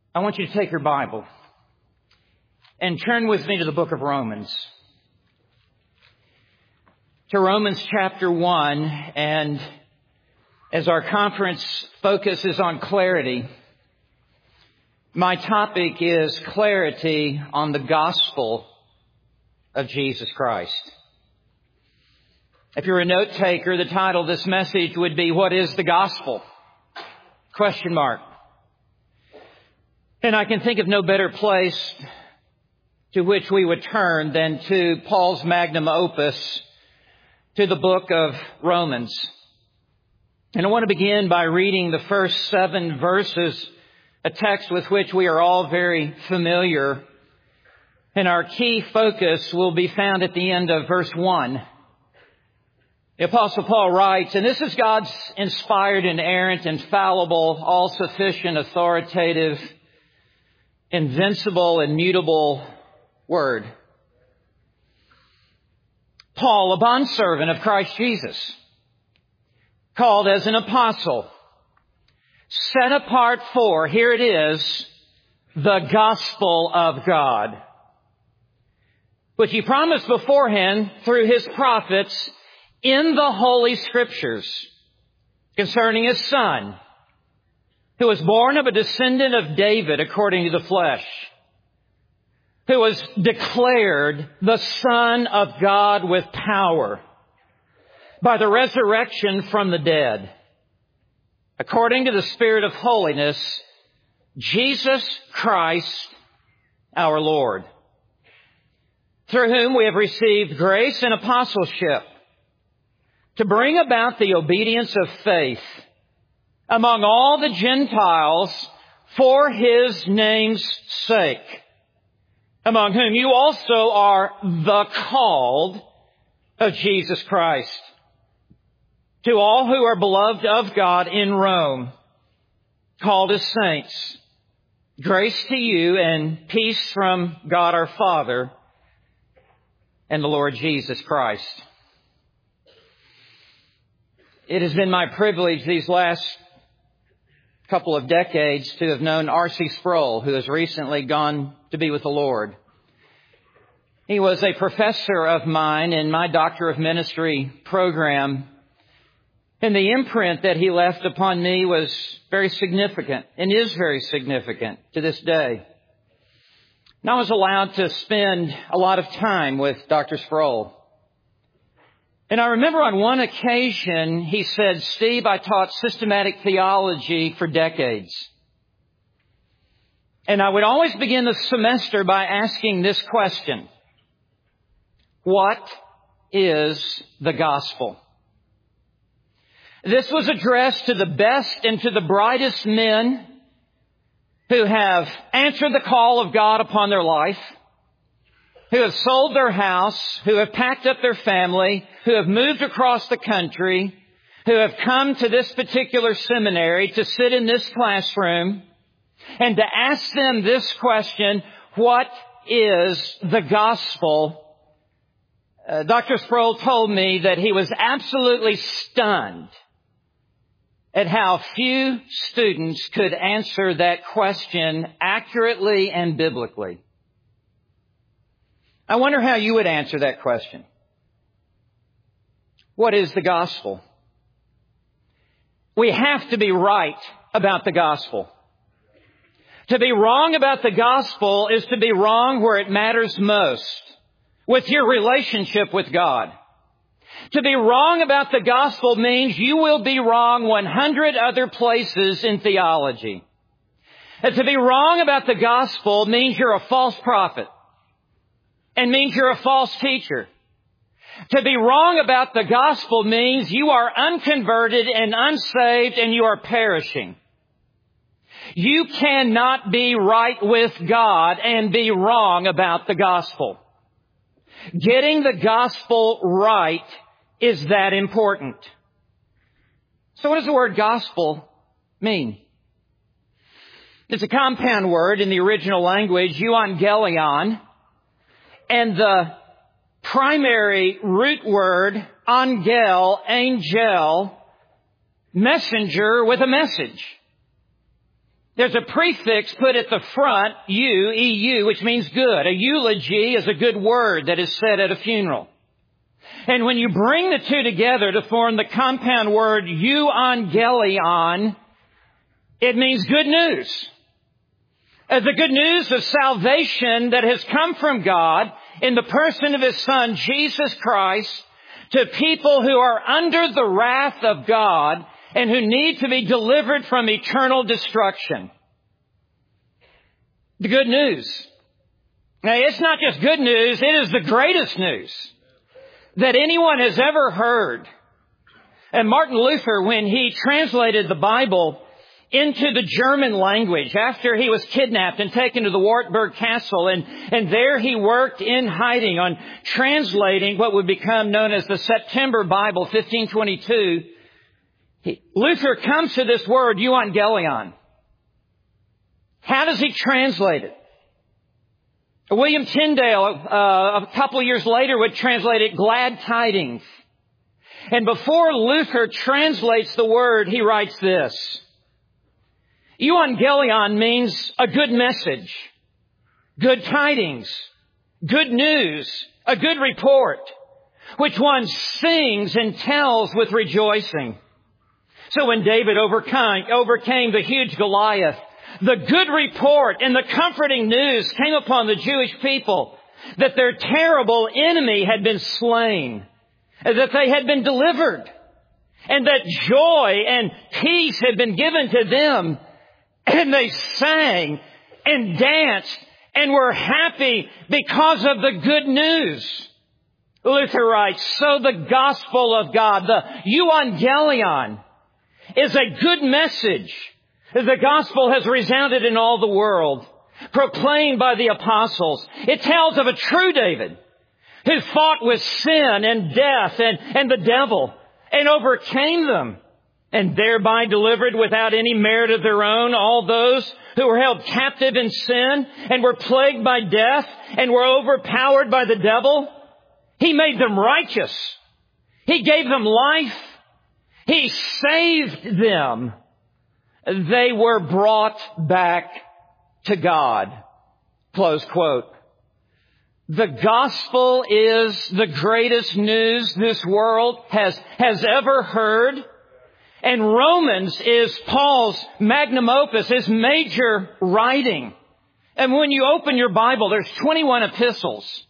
I want you to take your Bible and turn with me to the book of Romans. To Romans chapter 1, and as our conference focuses on clarity, my topic is clarity on the gospel of Jesus Christ. If you're a note taker, the title of this message would be, "What is the gospel?" Question mark. And I can think of no better place to which we would turn than to Paul's magnum opus, to the book of Romans. And I want to begin by reading the first 7 verses, a text with which we are all very familiar. And our key focus will be found at the end of verse 1. The Apostle Paul writes, and this is God's inspired, inerrant, infallible, all-sufficient, authoritative, invincible, immutable word. Paul, a bondservant of Christ Jesus, called as an apostle, set apart for, here it is, the gospel of God, which he promised beforehand through his prophets in the Holy Scriptures concerning his Son, who was born of a descendant of David according to the flesh, who was declared the Son of God with power by the resurrection from the dead, according to the Spirit of holiness, Jesus Christ our Lord, through whom we have received grace and apostleship to bring about the obedience of faith among all the Gentiles for His name's sake, among whom you also are the called of Jesus Christ. To all who are beloved of God in Rome, called as saints, grace to you and peace from God our Father and the Lord Jesus Christ. It has been my privilege these last couple of decades to have known R.C. Sproul, who has recently gone to be with the Lord. He was a professor of mine in my Doctor of Ministry program, and the imprint that he left upon me was very significant and is very significant to this day. And I was allowed to spend a lot of time with Dr. Sproul. And I remember on one occasion he said, "Steve, I taught systematic theology for decades. And I would always begin the semester by asking this question: what is the gospel?" This was addressed to the best and to the brightest men who have answered the call of God upon their life, who have sold their house, who have packed up their family, who have moved across the country, who have come to this particular seminary to sit in this classroom and to ask them this question: what is the gospel? Dr. Sproul told me that he was absolutely stunned at how few students could answer that question accurately and biblically. I wonder how you would answer that question. What is the gospel? We have to be right about the gospel. To be wrong about the gospel is to be wrong where it matters most, with your relationship with God. To be wrong about the gospel means you will be wrong 100 other places in theology. And to be wrong about the gospel means you're a false prophet, and means you're a false teacher. To be wrong about the gospel means you are unconverted and unsaved and you are perishing. You cannot be right with God and be wrong about the gospel. Getting the gospel right is that important. So what does the word gospel mean? It's a compound word in the original language, euangelion, and the primary root word, angel, messenger with a message. There's a prefix put at the front, eu, EU, which means good. A eulogy is a good word that is said at a funeral. And when you bring the two together to form the compound word euangelion, it means good news. The good news of salvation that has come from God in the person of His Son, Jesus Christ, to people who are under the wrath of God and who need to be delivered from eternal destruction. The good news. Now, it's not just good news, it is the greatest news that anyone has ever heard. And Martin Luther, when he translated the Bible into the German language after he was kidnapped and taken to the Wartburg Castle, and there he worked in hiding on translating what would become known as the September Bible, 1522, Luther comes to this word, euangelion. How does he translate it? William Tyndale, a couple of years later, would translate it glad tidings. And before Luther translates the word, he writes this. Euangelion means a good message, good tidings, good news, a good report, which one sings and tells with rejoicing. So when David overcame the huge Goliath, the good report and the comforting news came upon the Jewish people that their terrible enemy had been slain, that they had been delivered, and that joy and peace had been given to them. And they sang and danced and were happy because of the good news. Luther writes, so the gospel of God, the euangelion, is a good message. The gospel has resounded in all the world, proclaimed by the apostles. It tells of a true David who fought with sin and death and the devil and overcame them, and thereby delivered without any merit of their own all those who were held captive in sin and were plagued by death and were overpowered by the devil. He made them righteous. He gave them life. He saved them. They were brought back to God. Close quote. The gospel is the greatest news this world has ever heard. And Romans is Paul's magnum opus, his major writing. And when you open your Bible, there's 21 epistles.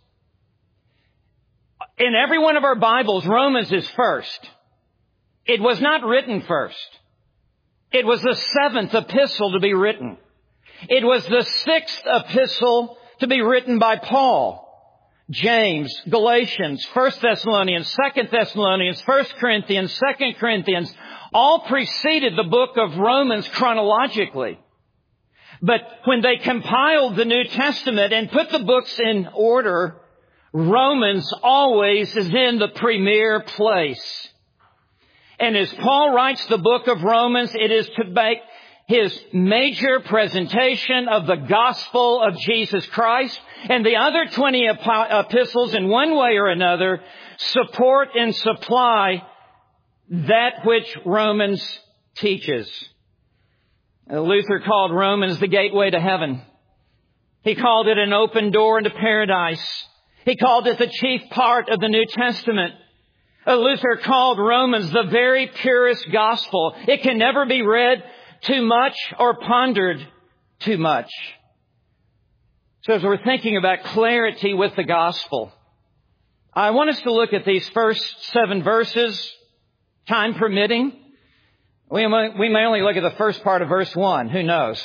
In every one of our Bibles, Romans is first. It was not written first. It was the 7th epistle to be written. It was the 6th epistle to be written by Paul. James, Galatians, 1 Thessalonians, 2 Thessalonians, 1 Corinthians, 2 Corinthians, all preceded the book of Romans chronologically. But when they compiled the New Testament and put the books in order, Romans always is in the premier place. And as Paul writes the book of Romans, it is to make his major presentation of the gospel of Jesus Christ, and the other 20 epistles in one way or another support and supply that which Romans teaches. Luther called Romans the gateway to heaven. He called it an open door into paradise. He called it the chief part of the New Testament. Luther called Romans the very purest gospel. It can never be read too much or pondered too much. So as we're thinking about clarity with the gospel, I want us to look at these first 7 verses, time permitting. We may only look at the first part of verse 1. Who knows?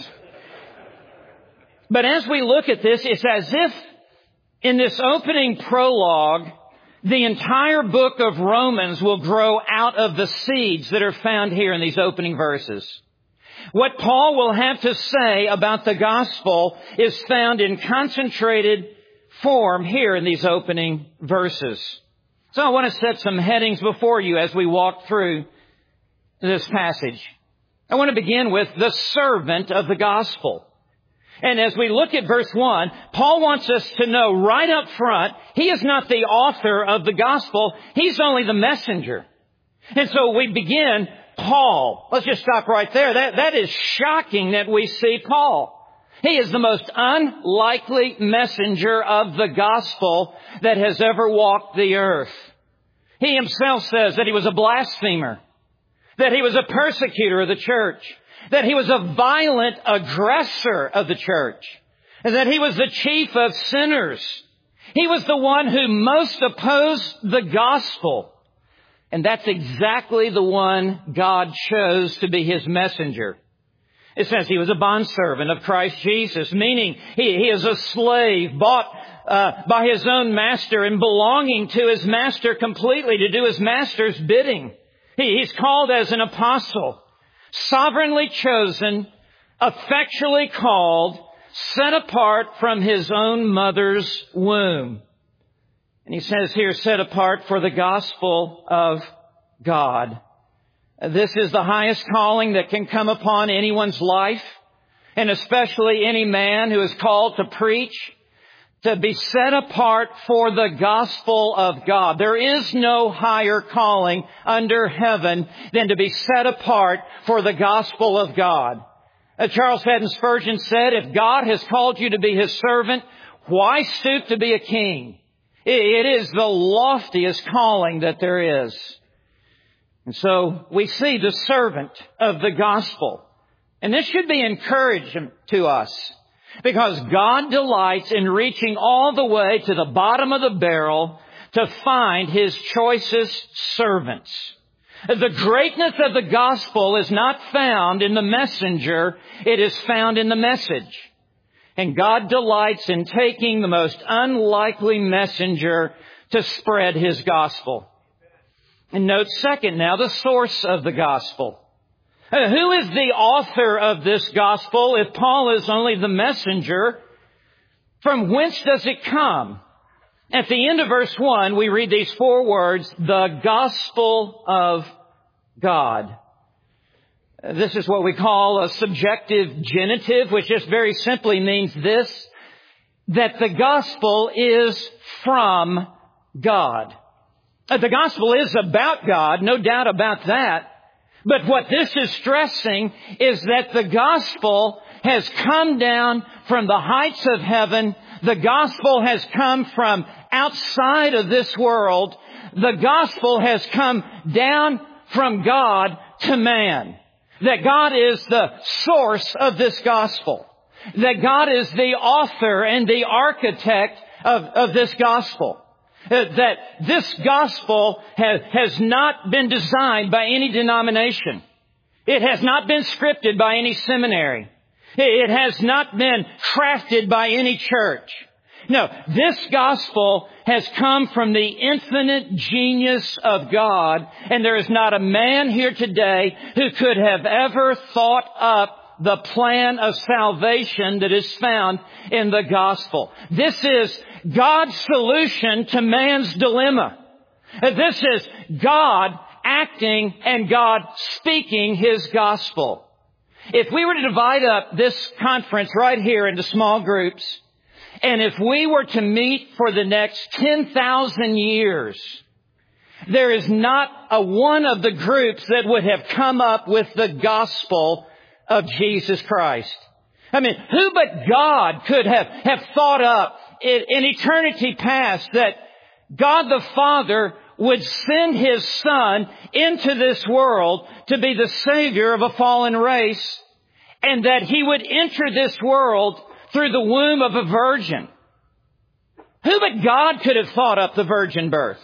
But as we look at this, it's as if in this opening prologue, the entire book of Romans will grow out of the seeds that are found here in these opening verses. What Paul will have to say about the gospel is found in concentrated form here in these opening verses. So I want to set some headings before you as we walk through this passage. I want to begin with the servant of the gospel. And as we look at verse 1, Paul wants us to know right up front, he is not the author of the gospel. He's only the messenger. And so we begin Paul. Let's just stop right there. That is shocking that we see Paul. He is the most unlikely messenger of the gospel that has ever walked the earth. He himself says that he was a blasphemer, that he was a persecutor of the church, that he was a violent aggressor of the church, and that he was the chief of sinners. He was the one who most opposed the gospel. And that's exactly the one God chose to be His messenger. It says he was a bondservant of Christ Jesus, meaning he is a slave bought by his own master and belonging to his master completely to do his master's bidding. He's called as an apostle, sovereignly chosen, effectually called, set apart from his own mother's womb. And he says here, set apart for the gospel of God. This is the highest calling that can come upon anyone's life, and especially any man who is called to preach, to be set apart for the gospel of God. There is no higher calling under heaven than to be set apart for the gospel of God. Charles Haddon Spurgeon said, if God has called you to be His servant, why stoop to be a king? It is the loftiest calling that there is. And so we see the servant of the gospel. And this should be encouragement to us, because God delights in reaching all the way to the bottom of the barrel to find His choicest servants. The greatness of the gospel is not found in the messenger, it is found in the message. And God delights in taking the most unlikely messenger to spread His gospel. And note second now, the source of the gospel. Who is the author of this gospel if Paul is only the messenger? From whence does it come? At the end of verse 1, we read these four words, the gospel of God. This is what we call a subjective genitive, which just very simply means this, that the gospel is from God. The gospel is about God, no doubt about that. But what this is stressing is that the gospel has come down from the heights of heaven. The gospel has come from outside of this world. The gospel has come down from God to man. That God is the source of this gospel. That God is the author and the architect of this gospel. That this gospel has not been designed by any denomination. It has not been scripted by any seminary. It has not been crafted by any church. No, this gospel has come from the infinite genius of God, and there is not a man here today who could have ever thought up the plan of salvation that is found in the gospel. This is God's solution to man's dilemma. This is God acting and God speaking His gospel. If we were to divide up this conference right here into small groups, and if we were to meet for the next 10,000 years, there is not a one of the groups that would have come up with the gospel of Jesus Christ. I mean, who but God could have thought up in eternity past that God the Father would send His Son into this world to be the Savior of a fallen race, and that He would enter this world through the womb of a virgin? Who but God could have thought up the virgin birth?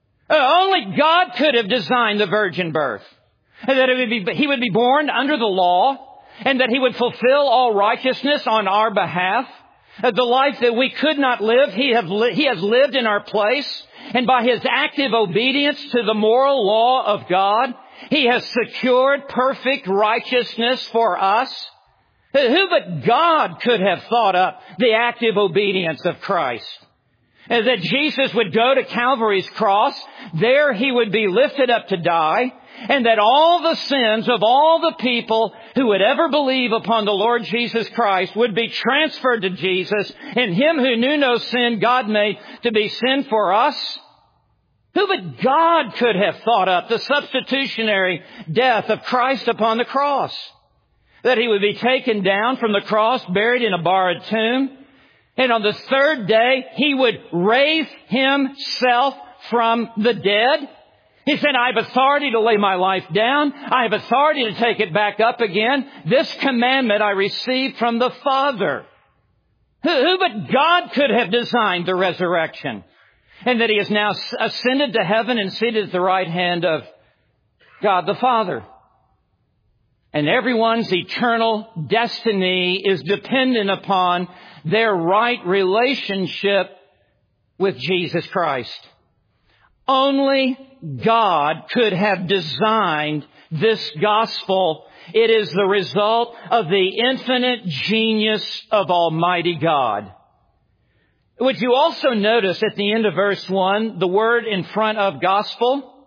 Only God could have designed the virgin birth. And that He would be born under the law, and that He would fulfill all righteousness on our behalf. The life that we could not live, He has lived in our place. And by His active obedience to the moral law of God, He has secured perfect righteousness for us. Who but God could have thought up the active obedience of Christ? That Jesus would go to Calvary's cross, there He would be lifted up to die, and that all the sins of all the people who would ever believe upon the Lord Jesus Christ would be transferred to Jesus, and Him who knew no sin God made to be sin for us. Who but God could have thought up the substitutionary death of Christ upon the cross? That He would be taken down from the cross, buried in a borrowed tomb, and on the third day He would raise Himself from the dead. He said, I have authority to lay my life down. I have authority to take it back up again. This commandment I received from the Father. Who but God could have designed the resurrection? And that He has now ascended to heaven and seated at the right hand of God the Father. And everyone's eternal destiny is dependent upon their right relationship with Jesus Christ. Only God could have designed this gospel. It is the result of the infinite genius of Almighty God. Would you also notice at the end of verse 1, the word in front of gospel?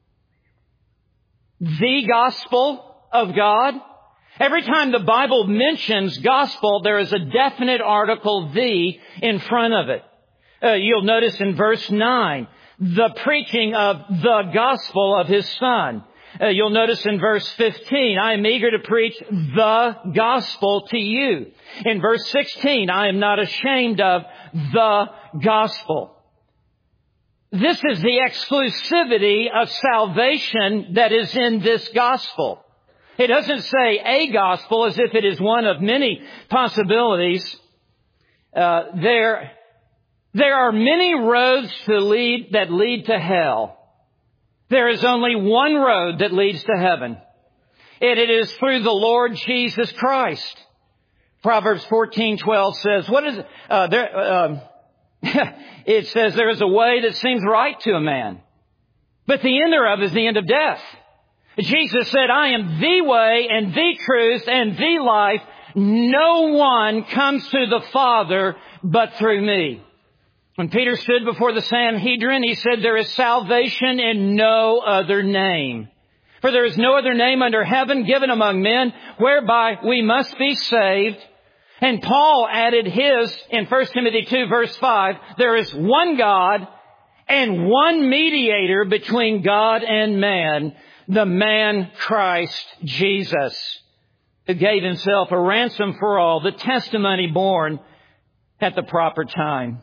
The gospel of God. Every time the Bible mentions gospel, there is a definite article, the, in front of it. You'll notice in verse 9, the preaching of the gospel of His Son. You'll notice in verse 15, I am eager to preach the gospel to you. In verse 16, I am not ashamed of the gospel. This is the exclusivity of salvation that is in this gospel. It doesn't say a gospel as if it is one of many possibilities. There are many roads that lead to hell. There is only one road that leads to heaven. And it is through the Lord Jesus Christ. Proverbs 14:12 says, what is it? It says there is a way that seems right to a man, but the end thereof is the end of death. Jesus said, I am the way and the truth and the life. No one comes to the Father but through me. When Peter stood before the Sanhedrin, he said, there is salvation in no other name. For there is no other name under heaven given among men whereby we must be saved. And Paul added his in 1 Timothy 2 verse 5, there is one God and one mediator between God and man, the man Christ Jesus, who gave Himself a ransom for all, the testimony born at the proper time.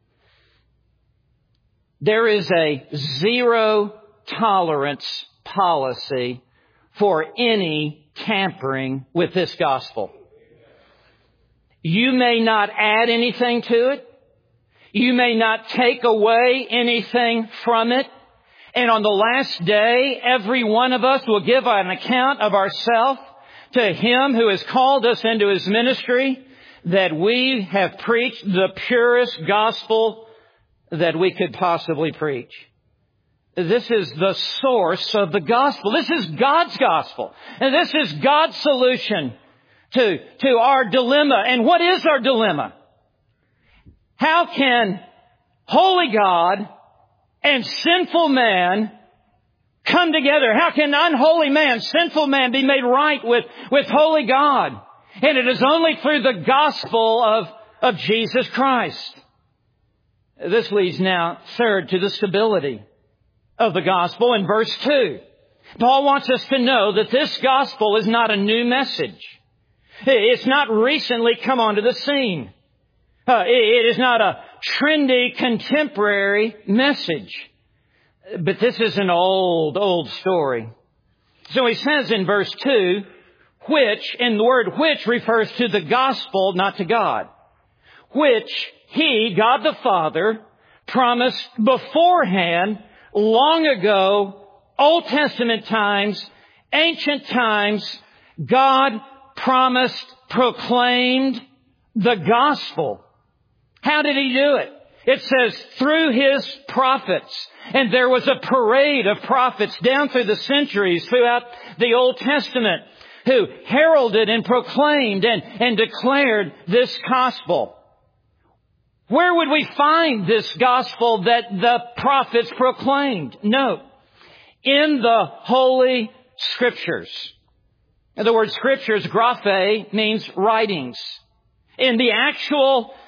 There is a zero tolerance policy for any tampering with this gospel. You may not add anything to it. You may not take away anything from it. And on the last day, every one of us will give an account of ourselves to Him who has called us into His ministry, that we have preached the purest gospel that we could possibly preach. This is the source of the gospel. This is God's gospel. And this is God's solution to our dilemma. And what is our dilemma? How can holy God and sinful man come together? How can unholy man, sinful man be made right with holy God? And it is only through the gospel of Jesus Christ. This leads now, third, to the stability of the gospel in verse 2. Paul wants us to know that this gospel is not a new message. It's not recently come onto the scene. It is not a trendy, contemporary message. But this is an old story. So he says in verse 2, which, and the word which refers to the gospel, not to God, which He, God the Father, promised beforehand, long ago, Old Testament times, ancient times, God promised, proclaimed the gospel. How did He do it? It says through His prophets. And there was a parade of prophets down through the centuries throughout the Old Testament who heralded and proclaimed and declared this gospel. Where would we find this gospel that the prophets proclaimed? No. In the Holy Scriptures. The word Scriptures, graphe, means writings. In the actual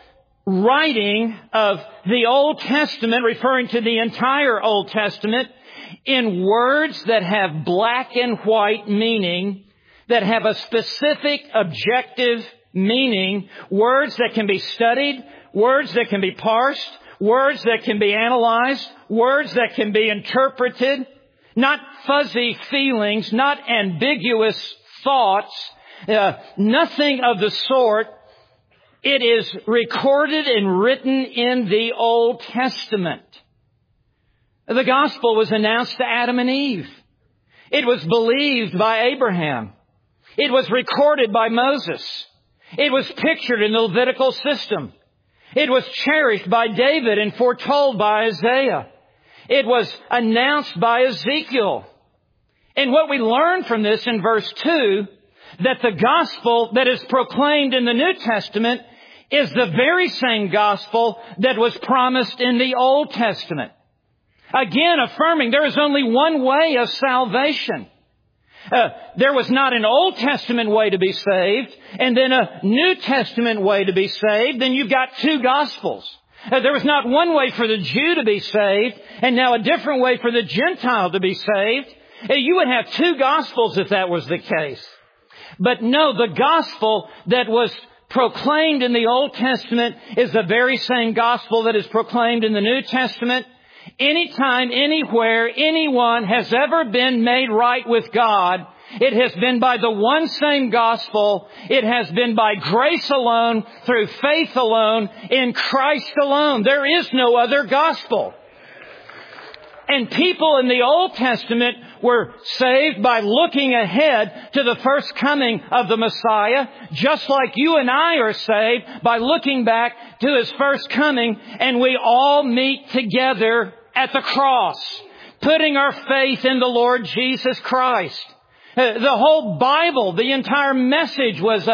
writing of the Old Testament, referring to the entire Old Testament, in words that have black and white meaning, that have a specific objective meaning, words that can be studied, words that can be parsed, words that can be analyzed, words that can be interpreted, not fuzzy feelings, not ambiguous thoughts, nothing of the sort. It is recorded and written in the Old Testament. The gospel was announced to Adam and Eve. It was believed by Abraham. It was recorded by Moses. It was pictured in the Levitical system. It was cherished by David and foretold by Isaiah. It was announced by Ezekiel. And what we learn from this in verse 2, that the gospel that is proclaimed in the New Testament is the very same gospel that was promised in the Old Testament. Again, affirming there is only one way of salvation. There was not an Old Testament way to be saved and then a New Testament way to be saved. Then you've got two gospels. There was not one way for the Jew to be saved and now a different way for the Gentile to be saved. You would have two gospels if that was the case. But no, the gospel that was proclaimed in the Old Testament is the very same gospel that is proclaimed in the New Testament. Anytime, anywhere, anyone has ever been made right with God, it has been by the one same gospel. It has been by grace alone, through faith alone, in Christ alone. There is no other gospel. And people in the Old Testament were saved by looking ahead to the first coming of the Messiah, just like you and I are saved by looking back to His first coming, and we all meet together at the cross, putting our faith in the Lord Jesus Christ. The whole Bible, the entire message was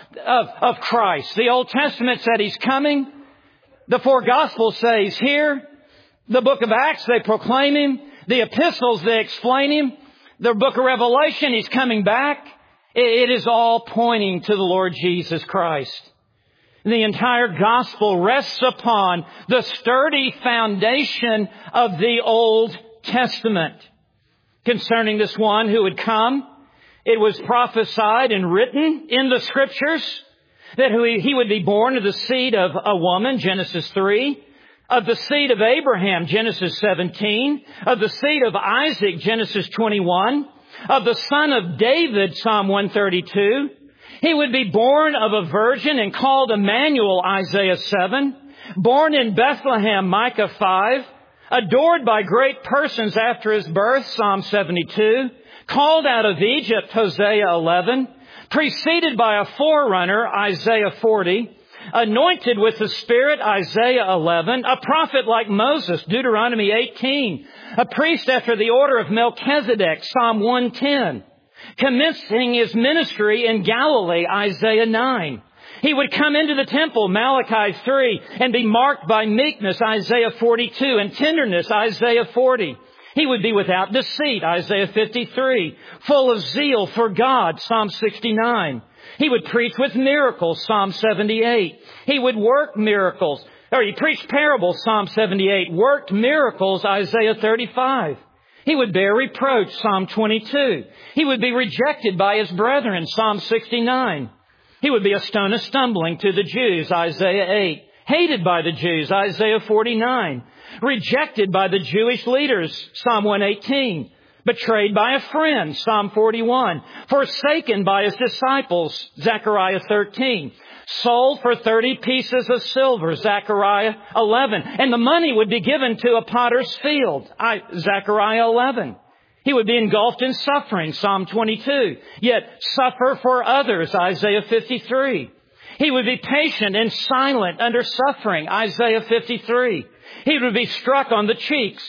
of Christ. The Old Testament said He's coming. The four Gospels say He's here. The book of Acts, they proclaim Him. The epistles, they explain Him. The book of Revelation, He's coming back. It is all pointing to the Lord Jesus Christ. The entire gospel rests upon the sturdy foundation of the Old Testament. Concerning this one who would come, it was prophesied and written in the Scriptures that he would be born of the seed of a woman, Genesis 3, of the seed of Abraham, Genesis 17, of the seed of Isaac, Genesis 21, of the son of David, Psalm 132. He would be born of a virgin and called Emmanuel, Isaiah 7. Born in Bethlehem, Micah 5. Adored by great persons after His birth, Psalm 72. Called out of Egypt, Hosea 11. Preceded by a forerunner, Isaiah 40. Anointed with the Spirit, Isaiah 11. A prophet like Moses, Deuteronomy 18. A priest after the order of Melchizedek, Psalm 110. Commencing His ministry in Galilee, Isaiah 9. He would come into the temple, Malachi 3, and be marked by meekness, Isaiah 42, and tenderness, Isaiah 40. He would be without deceit, Isaiah 53, full of zeal for God, Psalm 69. He would preach with miracles, Psalm 78. He would work miracles, or he preached parables, Psalm 78, worked miracles, Isaiah 35. He would bear reproach, Psalm 22. He would be rejected by His brethren, Psalm 69. He would be a stone of stumbling to the Jews, Isaiah 8. Hated by the Jews, Isaiah 49. Rejected by the Jewish leaders, Psalm 118. Betrayed by a friend, Psalm 41. Forsaken by His disciples, Zechariah 13. Sold for 30 pieces of silver, Zechariah 11. And the money would be given to a potter's field, Zechariah 11. He would be engulfed in suffering, Psalm 22. Yet suffer for others, Isaiah 53. He would be patient and silent under suffering, Isaiah 53. He would be struck on the cheeks,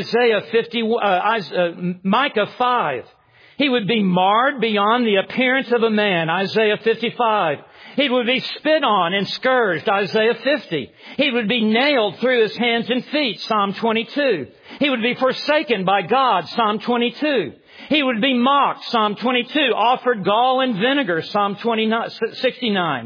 Micah 5. He would be marred beyond the appearance of a man, Isaiah 55. He would be spit on and scourged, Isaiah 50. He would be nailed through His hands and feet, Psalm 22. He would be forsaken by God, Psalm 22. He would be mocked, Psalm 22. Offered gall and vinegar, Psalm 69.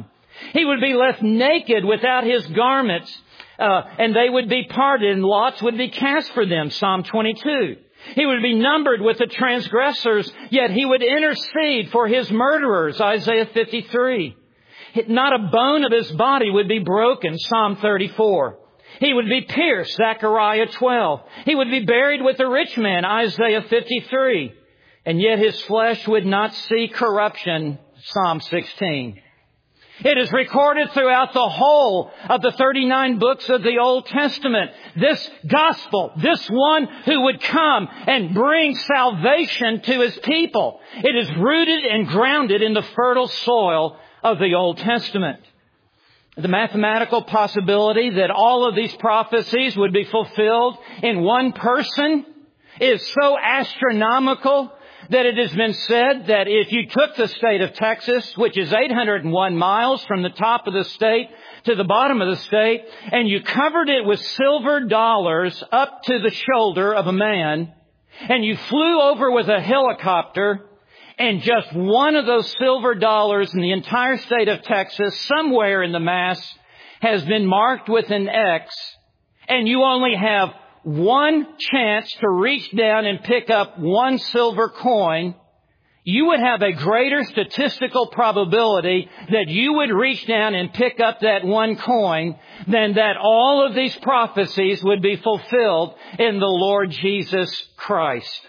He would be left naked without his garments, and they would be parted, and lots would be cast for them, Psalm 22. He would be numbered with the transgressors, yet he would intercede for his murderers, Isaiah 53. Not a bone of his body would be broken, Psalm 34. He would be pierced, Zechariah 12. He would be buried with the rich man, Isaiah 53. And yet his flesh would not see corruption, Psalm 16. It is recorded throughout the whole of the 39 books of the Old Testament. This gospel, this one who would come and bring salvation to his people. It is rooted and grounded in the fertile soil of the Old Testament. The mathematical possibility that all of these prophecies would be fulfilled in one person is so astronomical that it has been said that if you took the state of Texas, which is 801 miles from the top of the state to the bottom of the state, and you covered it with silver dollars up to the shoulder of a man, and you flew over with a helicopter, and just one of those silver dollars in the entire state of Texas, somewhere in the mass, has been marked with an X, and you only have one chance to reach down and pick up one silver coin, you would have a greater statistical probability that you would reach down and pick up that one coin than that all of these prophecies would be fulfilled in the Lord Jesus Christ.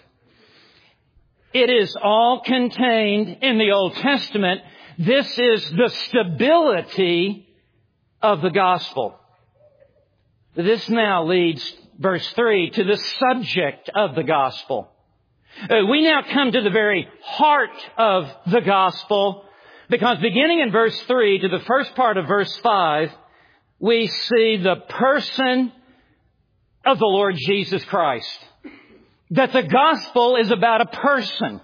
It is all contained in the Old Testament. This is the stability of the gospel. This now leads, verse 3, to the subject of the gospel. We now come to the very heart of the gospel, because beginning in verse 3 to the first part of verse 5, we see the person of the Lord Jesus Christ. That the gospel is about a person.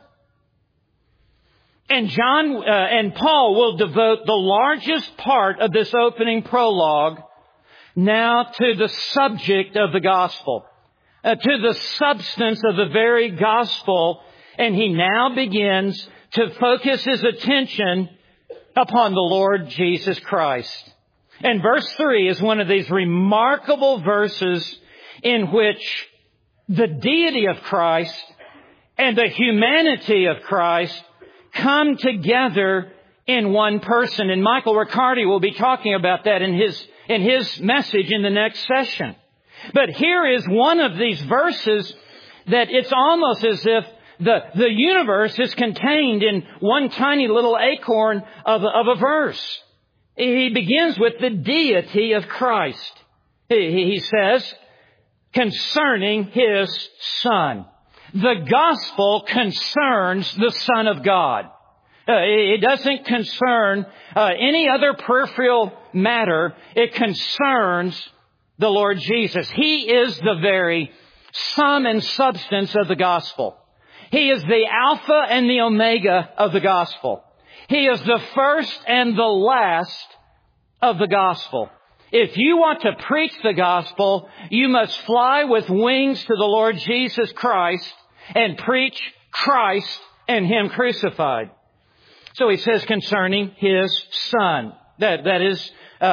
And John and Paul will devote the largest part of this opening prologue now to the subject of the gospel, to the substance of the very gospel. And he now begins to focus his attention upon the Lord Jesus Christ. And verse 3 is one of these remarkable verses in which the deity of Christ and the humanity of Christ come together in one person. And Michael Riccardi will be talking about that in his message in the next session. But here is one of these verses that it's almost as if the universe is contained in one tiny little acorn of a verse. He begins with the deity of Christ. He says, concerning His Son. The gospel concerns the Son of God. It doesn't concern any other peripheral matter. It concerns the Lord Jesus. He is the very sum and substance of the gospel. He is the Alpha and the Omega of the gospel. He is the first and the last of the gospel. If you want to preach the gospel, you must fly with wings to the Lord Jesus Christ and preach Christ and Him crucified. So he says concerning His Son. That is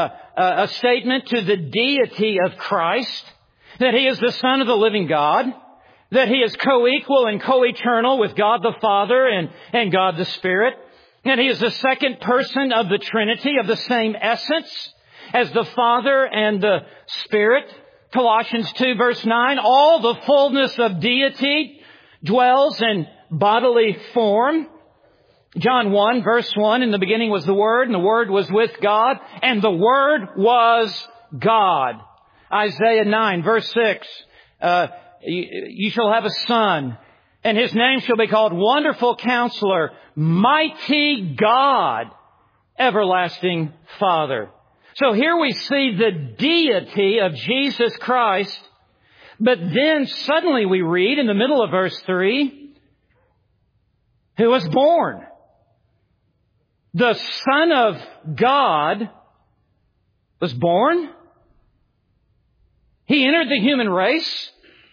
a statement to the deity of Christ, that He is the Son of the living God, that He is co-equal and co-eternal with God the Father and God the Spirit, and He is the second person of the Trinity of the same essence as the Father and the Spirit. Colossians 2 verse 9, all the fullness of deity dwells in bodily form. John 1 verse 1, in the beginning was the Word, and the Word was with God, and the Word was God. Isaiah 9 verse 6, you shall have a son, and His name shall be called Wonderful Counselor, Mighty God, Everlasting Father. So here we see the deity of Jesus Christ, but then suddenly we read in the middle of verse 3, who was born. The Son of God was born. He entered the human race.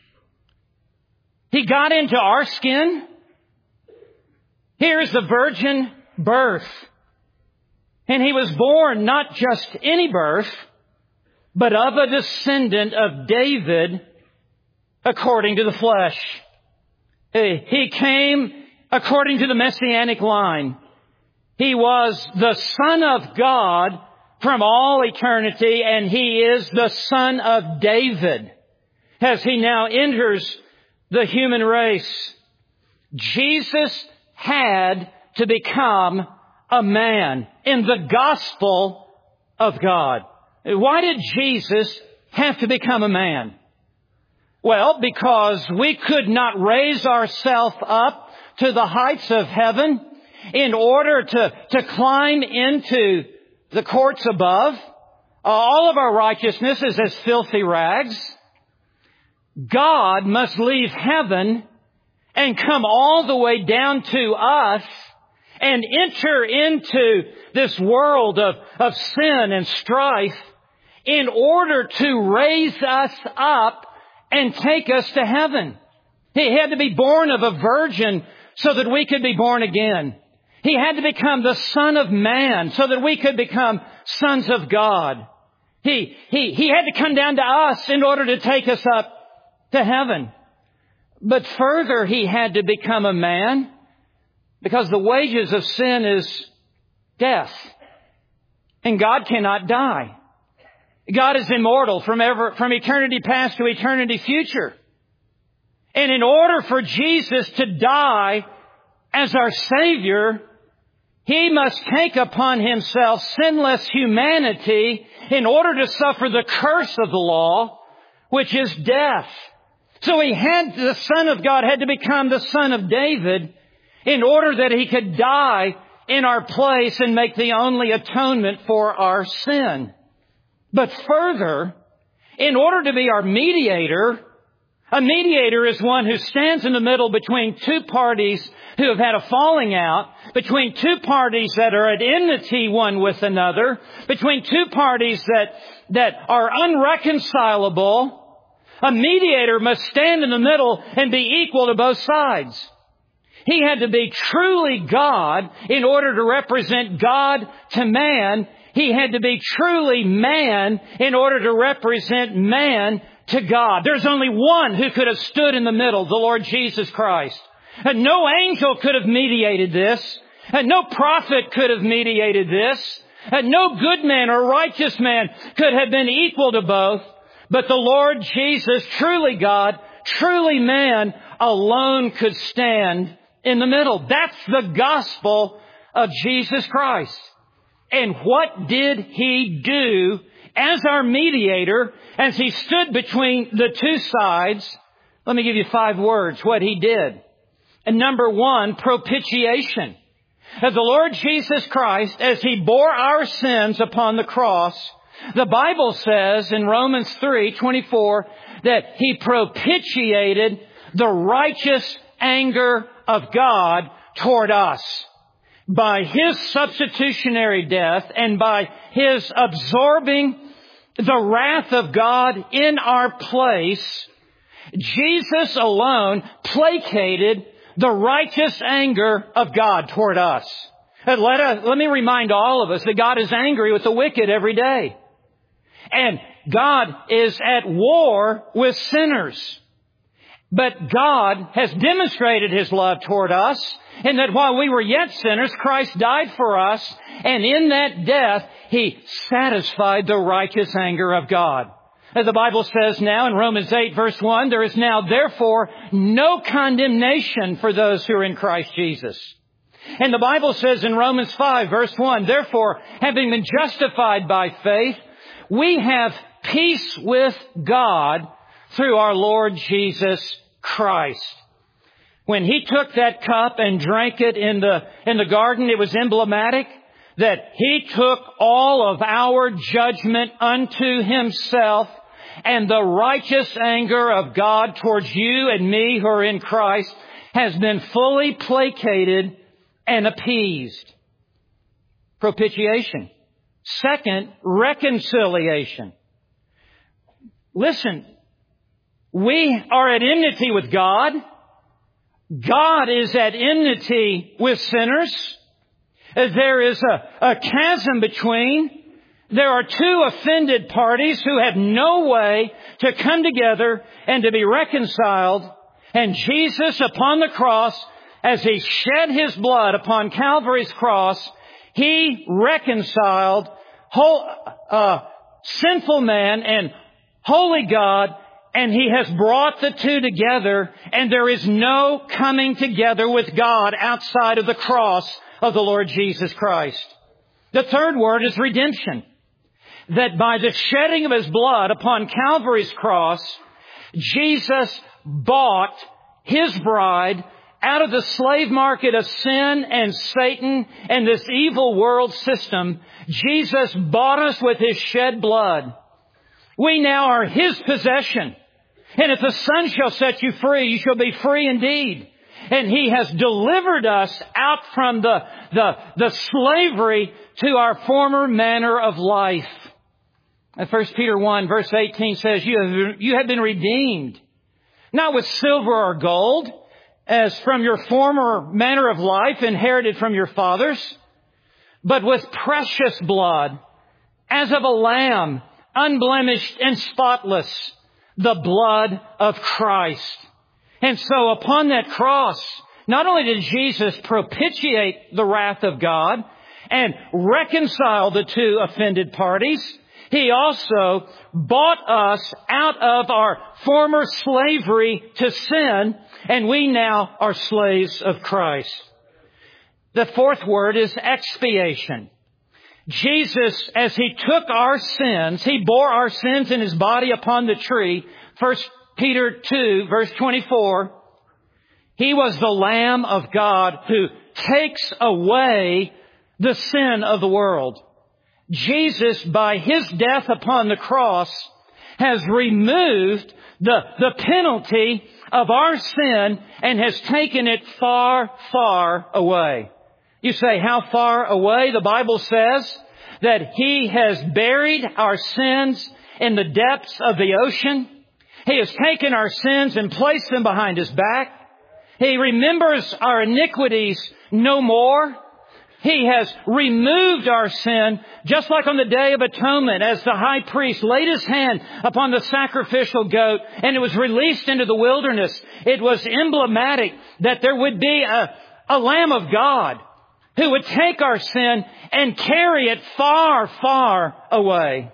He got into our skin. Here's the virgin birth. And He was born not just any birth, but of a descendant of David according to the flesh. He came according to the Messianic line. He was the Son of God from all eternity, and He is the Son of David as He now enters the human race. Jesus had to become a man in the gospel of God. Why did Jesus have to become a man? Well, because we could not raise ourselves up to the heights of heaven in order to climb into the courts above. All of our righteousness is as filthy rags. God must leave heaven and come all the way down to us and enter into this world of sin and strife in order to raise us up and take us to heaven. He had to be born of a virgin so that we could be born again. He had to become the Son of Man so that we could become sons of God. He had to come down to us in order to take us up to heaven. But further, He had to become a man because the wages of sin is death. And God cannot die. God is immortal from eternity past to eternity future. And in order for Jesus to die as our Savior, He must take upon Himself sinless humanity in order to suffer the curse of the law, which is death. So the Son of God had to become the Son of David in order that He could die in our place and make the only atonement for our sin. But further, in order to be our mediator, a mediator is one who stands in the middle between two parties who have had a falling out, between two parties that are at enmity one with another, between two parties that are unreconcilable. A mediator must stand in the middle and be equal to both sides. He had to be truly God in order to represent God to man. He had to be truly man in order to represent man to God. There's only one who could have stood in the middle, the Lord Jesus Christ. And no angel could have mediated this. And no prophet could have mediated this. And no good man or righteous man could have been equal to both. But the Lord Jesus, truly God, truly man, alone could stand in the middle. That's the gospel of Jesus Christ. And what did He do as our mediator, as He stood between the two sides? Let me give you 5 words, what He did. And number 1, propitiation. As the Lord Jesus Christ, as He bore our sins upon the cross, the Bible says in Romans 3:24 that He propitiated the righteous anger of God toward us. By His substitutionary death and by His absorbing the wrath of God in our place, Jesus alone placated the righteous anger of God toward us. And let me remind all of us that God is angry with the wicked every day. And God is at war with sinners. But God has demonstrated His love toward us in that while we were yet sinners, Christ died for us. And in that death, He satisfied the righteous anger of God. As the Bible says now in Romans 8 verse 1, there is now therefore no condemnation for those who are in Christ Jesus. And the Bible says in Romans 5 verse 1, therefore, having been justified by faith, we have peace with God through our Lord Jesus Christ. When He took that cup and drank it in the garden, it was emblematic that He took all of our judgment unto Himself, and the righteous anger of God towards you and me who are in Christ has been fully placated and appeased. Propitiation. Second, reconciliation. Listen, we are at enmity with God. God is at enmity with sinners. There is a chasm between. There are two offended parties who have no way to come together and to be reconciled. And Jesus upon the cross, as He shed His blood upon Calvary's cross, He reconciled sinful man and holy God, and He has brought the two together, and there is no coming together with God outside of the cross of the Lord Jesus Christ. The third word is redemption. That by the shedding of His blood upon Calvary's cross, Jesus bought His bride out of the slave market of sin and Satan and this evil world system. Jesus bought us with His shed blood. We now are His possession. And if the Son shall set you free, you shall be free indeed. And He has delivered us out from the slavery to our former manner of life. 1 Peter 1 verse 18 says, you have been redeemed, not with silver or gold, as from your former manner of life inherited from your fathers, but with precious blood, as of a lamb, unblemished and spotless, the blood of Christ. And so upon that cross, not only did Jesus propitiate the wrath of God and reconcile the two offended parties, He also bought us out of our former slavery to sin, and we now are slaves of Christ. The fourth word is expiation. Jesus, as He took our sins, He bore our sins in His body upon the tree. 1 Peter 2, verse 24, He was the Lamb of God who takes away the sin of the world. Jesus, by His death upon the cross, has removed the penalty of our sin and has taken it far, far away. You say, how far away? The Bible says that He has buried our sins in the depths of the ocean. He has taken our sins and placed them behind His back. He remembers our iniquities no more. He has removed our sin, just like on the Day of Atonement, as the high priest laid his hand upon the sacrificial goat and it was released into the wilderness. It was emblematic that there would be a Lamb of God who would take our sin and carry it far, far away.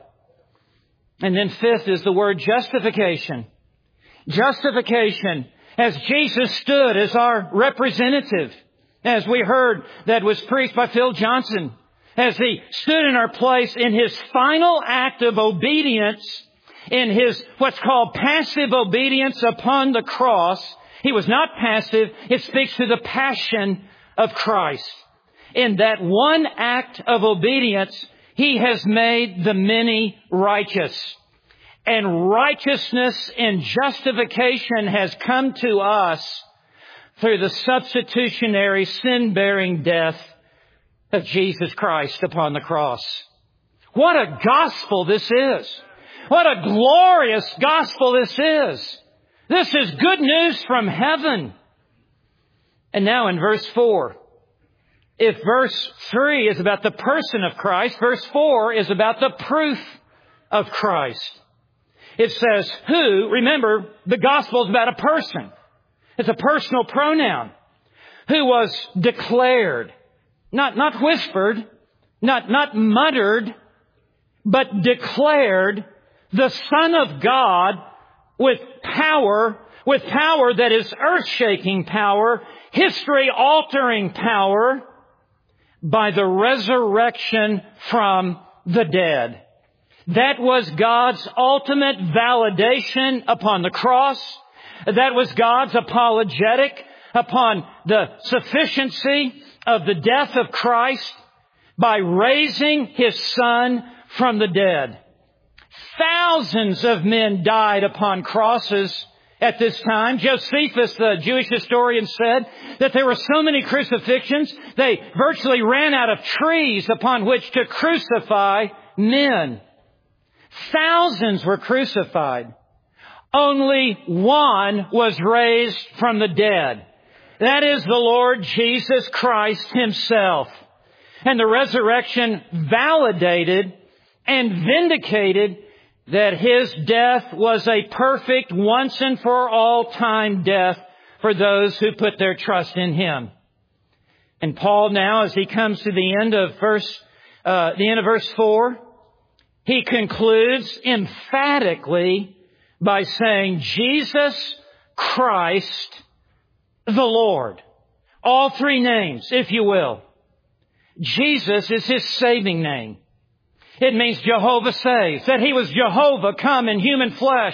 And then fifth is the word justification. Justification, as Jesus stood as our representative, as we heard that was preached by Phil Johnson, as He stood in our place in His final act of obedience, in His what's called passive obedience upon the cross. He was not passive. It speaks to the passion of Christ. In that one act of obedience, He has made the many righteous. And righteousness and justification has come to us through the substitutionary sin-bearing death of Jesus Christ upon the cross. What a gospel this is. What a glorious gospel this is. This is good news from heaven. And now in verse 4, if verse 3 is about the person of Christ, verse 4 is about the proof of Christ. It says, who, remember, the gospel is about a person. It's a personal pronoun. Who was declared, not whispered, not muttered, but declared the Son of God with power that is earth-shaking power, history-altering power, by the resurrection from the dead. That was God's ultimate validation upon the cross. That was God's apologetic upon the sufficiency of the death of Christ by raising His Son from the dead. Thousands of men died upon crosses at this time. Josephus, the Jewish historian, said that there were so many crucifixions, they virtually ran out of trees upon which to crucify men. Thousands were crucified. Only one was raised from the dead. That is the Lord Jesus Christ Himself. And the resurrection validated and vindicated that His death was a perfect, once and for all time death for those who put their trust in Him. And Paul now, as he comes to the end of verse 4, he concludes emphatically by saying, Jesus Christ the Lord. All three names, if you will. Jesus is His saving name. It means Jehovah saves, that He was Jehovah come in human flesh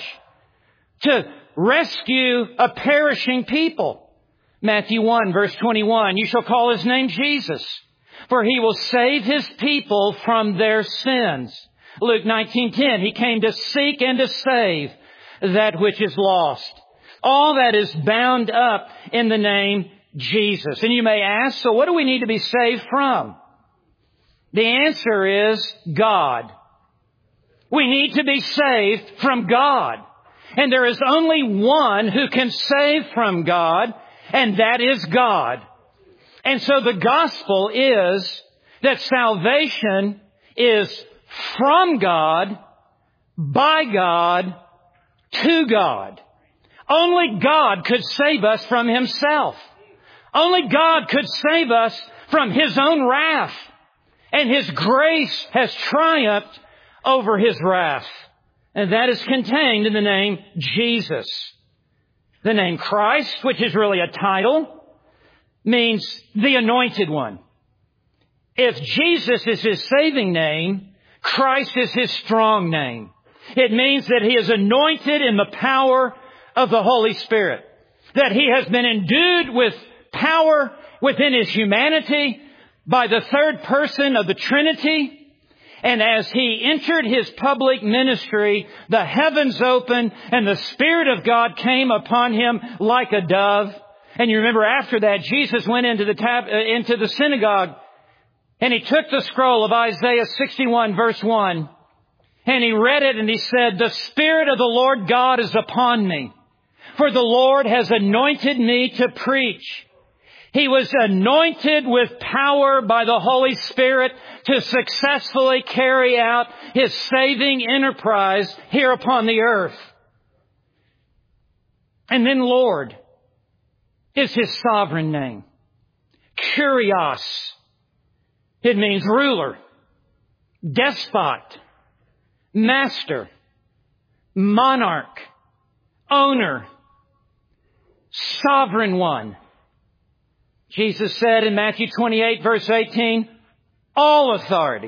to rescue a perishing people. Matthew 1 verse 21, you shall call His name Jesus, for He will save His people from their sins. Luke 19:10, He came to seek and to save that which is lost. All that is bound up in the name Jesus. And you may ask, so what do we need to be saved from? The answer is God. We need to be saved from God. And there is only one who can save from God, and that is God. And so the gospel is that salvation is from God, by God, to God. Only God could save us from Himself. Only God could save us from His own wrath. And His grace has triumphed over His wrath. And that is contained in the name Jesus. The name Christ, which is really a title, means the anointed one. If Jesus is His saving name, Christ is His strong name. It means that He is anointed in the power of the Holy Spirit. That He has been endued with power within His humanity by the third person of the Trinity. And as He entered His public ministry, the heavens opened and the Spirit of God came upon Him like a dove. And you remember after that, Jesus went into the synagogue and He took the scroll of Isaiah 61 verse 1 and He read it and He said, the Spirit of the Lord God is upon me, for the Lord has anointed me to preach. He was anointed with power by the Holy Spirit to successfully carry out His saving enterprise here upon the earth. And then Lord is His sovereign name. Kurios. It means ruler, despot, master, monarch, owner, sovereign one. Jesus said in Matthew 28 verse 18, all authority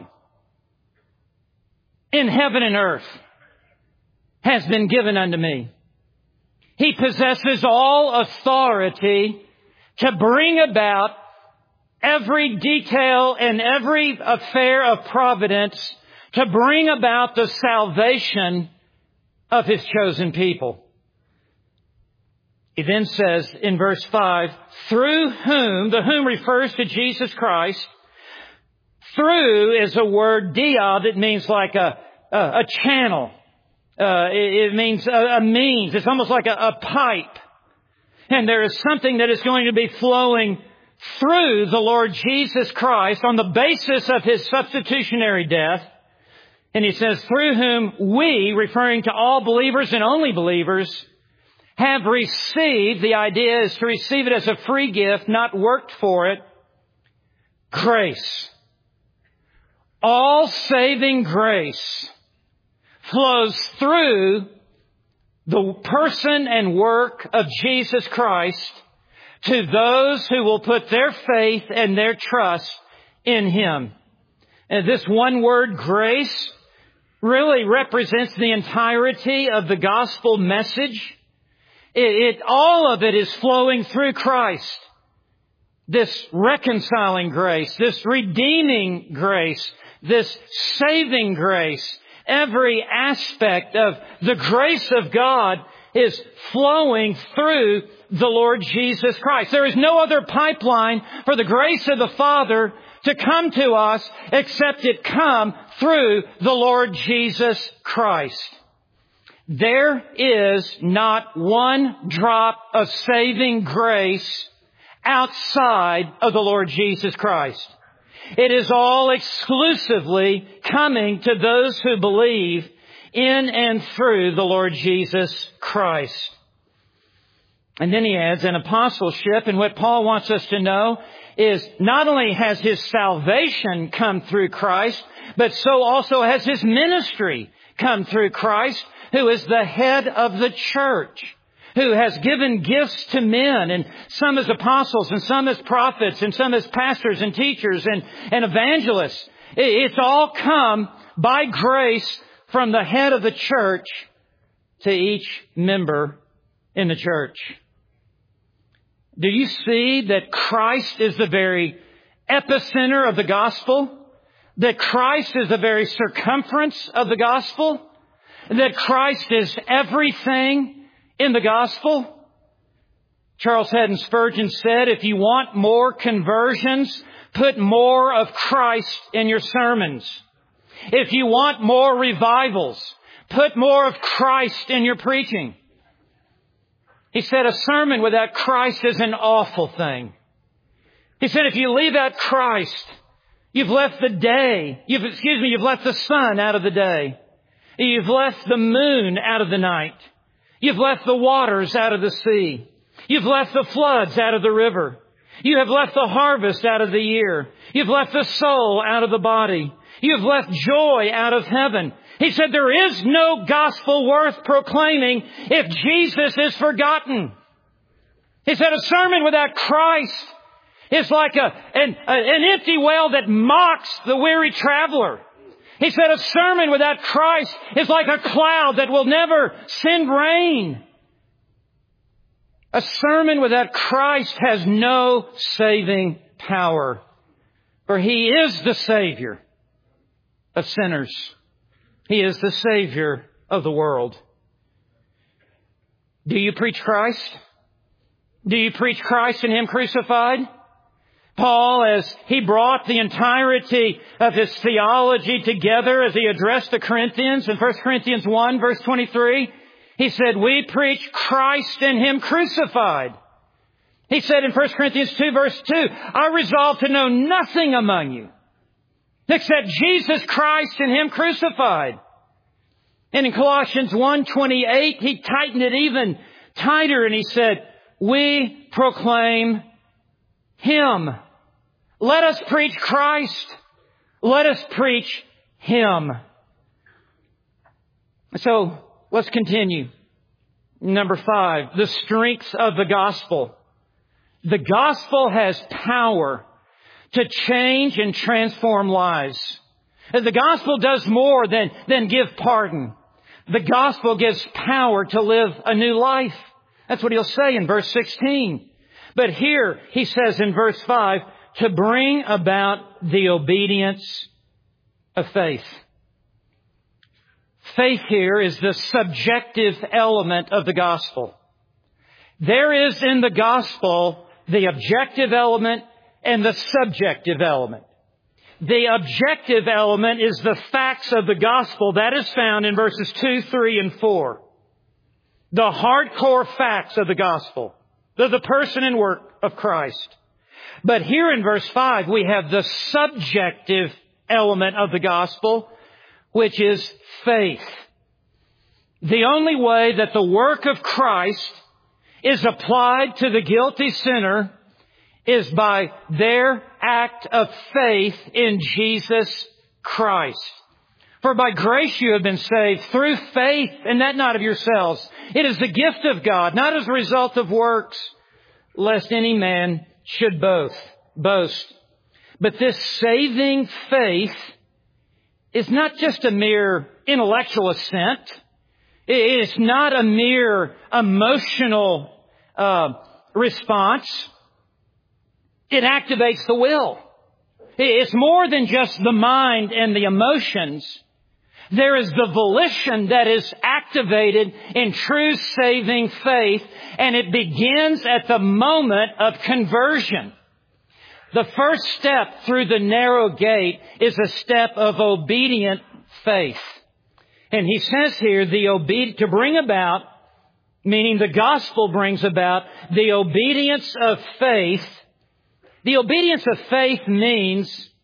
in heaven and earth has been given unto me. He possesses all authority to bring about every detail and every affair of providence, to bring about the salvation of His chosen people. He then says in verse 5, through whom, the whom refers to Jesus Christ. Through is a word, dia, that means like a channel. It means a means. It's almost like a pipe. And there is something that is going to be flowing through the Lord Jesus Christ on the basis of His substitutionary death. And he says, through whom we, referring to all believers and only believers, have received, the idea is to receive it as a free gift, not worked for it, grace. All saving grace flows through the person and work of Jesus Christ to those who will put their faith and their trust in Him. And this one word, grace, really represents the entirety of the gospel message. All of it is flowing through Christ. This reconciling grace, this redeeming grace, this saving grace. Every aspect of the grace of God is flowing through the Lord Jesus Christ. There is no other pipeline for the grace of the Father to come to us except it come through the Lord Jesus Christ. There is not one drop of saving grace outside of the Lord Jesus Christ. It is all exclusively coming to those who believe in and through the Lord Jesus Christ. And then he adds an apostleship, and what Paul wants us to know is not only has his salvation come through Christ, but so also has his ministry come through Christ, who is the head of the church, who has given gifts to men, and some as apostles, and some as prophets, and some as pastors and teachers and evangelists. It's all come by grace from the head of the church to each member in the church. Do you see that Christ is the very epicenter of the gospel? That Christ is the very circumference of the gospel? That Christ is everything in the gospel? Charles Haddon Spurgeon said, if you want more conversions, put more of Christ in your sermons. If you want more revivals, put more of Christ in your preaching. He said a sermon without Christ is an awful thing. He said if you leave out Christ, you've left the day, you've left the sun out of the day. You've left the moon out of the night. You've left the waters out of the sea. You've left the floods out of the river. You have left the harvest out of the year. You've left the soul out of the body. You've left joy out of heaven. He said there is no gospel worth proclaiming if Jesus is forgotten. He said a sermon without Christ is like an empty well that mocks the weary traveler. He said a sermon without Christ is like a cloud that will never send rain. A sermon without Christ has no saving power, for He is the Savior of sinners. He is the Savior of the world. Do you preach Christ? Do you preach Christ and Him crucified? Paul, as he brought the entirety of his theology together as he addressed the Corinthians in 1 Corinthians 1 verse 23, he said, we preach Christ and Him crucified. He said in 1 Corinthians 2 verse 2, I resolve to know nothing among you except Jesus Christ and Him crucified. And in Colossians 1:28, he tightened it even tighter and he said, we proclaim Him. Let us preach Christ. Let us preach Him. So let's continue. Number 5, the strengths of the gospel. The gospel has power to change and transform lives. The gospel does more than give pardon. The gospel gives power to live a new life. That's what he'll say in verse 16. But here he says in verse 5, to bring about the obedience of faith. Faith here is the subjective element of the gospel. There is in the gospel the objective element and the subjective element. The objective element is the facts of the gospel. That is found in verses 2, 3, and 4. The hardcore facts of the gospel. The person and work of Christ. But here in verse 5, we have the subjective element of the gospel, which is faith. The only way that the work of Christ is applied to the guilty sinner is by their act of faith in Jesus Christ. For by grace you have been saved through faith, and that not of yourselves. It is the gift of God, not as a result of works, lest any man should boast. But this saving faith is not just a mere intellectual assent. It's not a mere emotional response. It activates the will. It's more than just the mind and the emotions. There is the volition that is activated in true saving faith, and it begins at the moment of conversion. The first step through the narrow gate is a step of obedient faith. And he says here, to bring about, meaning the gospel brings about, the obedience of faith. The obedience of faith means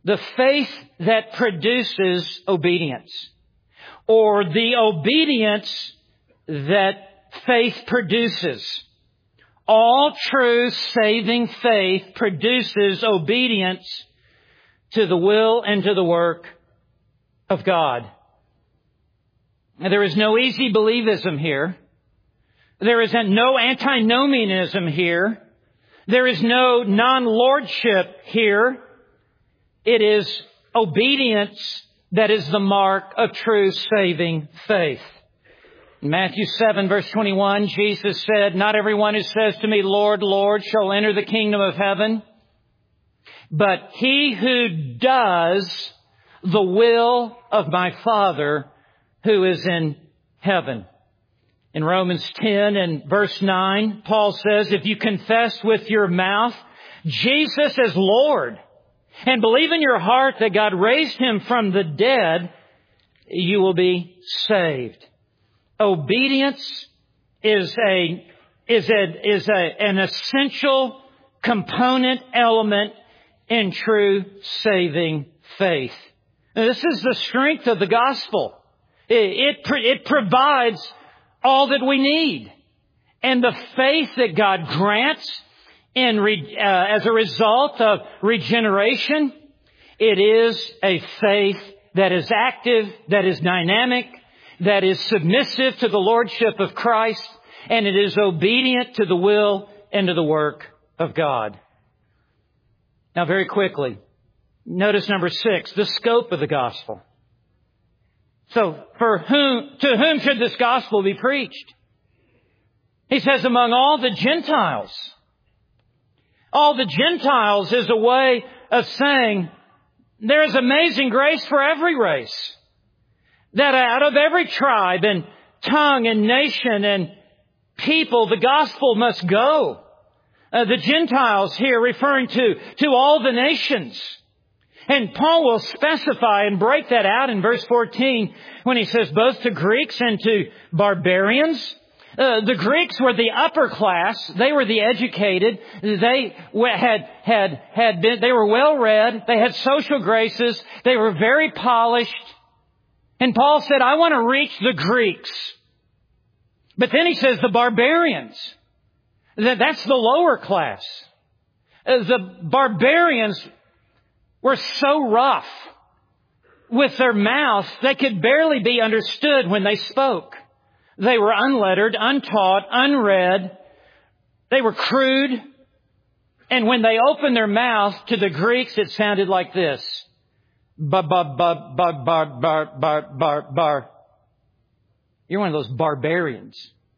The faith that produces obedience, or the obedience that faith produces. All true saving faith produces obedience to the will and to the work of God. Now, there is no easy believism here. There is no antinomianism here. There is no non-lordship here. It is obedience that is the mark of true saving faith. In Matthew 7, verse 21, Jesus said, "Not everyone who says to me, 'Lord, Lord,' shall enter the kingdom of heaven, but he who does the will of my Father who is in heaven." In Romans 10 and verse 9, Paul says, "If you confess with your mouth Jesus as Lord and believe in your heart that God raised Him from the dead, you will be saved." Obedience is an essential component element in true saving faith. Now, this is the strength of the gospel. It provides all that we need. And the faith that God grants as a result of regeneration, it is a faith that is active, that is dynamic, that is submissive to the lordship of Christ, and it is obedient to the will and to the work of God. Now, very quickly, notice number 6, the scope of the gospel. So, to whom should this gospel be preached? He says, among all the Gentiles. All the Gentiles is a way of saying there is amazing grace for every race. That out of every tribe and tongue and nation and people, the gospel must go. The Gentiles here referring to all the nations. And Paul will specify and break that out in verse 14 when he says both to Greeks and to barbarians. The Greeks were the upper class. They were the educated. They were well read. They had social graces. They were very polished. And Paul said, I want to reach the Greeks. But then he says the barbarians. That's the lower class. The barbarians were so rough with their mouth, they could barely be understood when they spoke. They were unlettered, untaught, unread. They were crude. And when they opened their mouth to the Greeks, it sounded like this. Bar. You're one of those barbarians.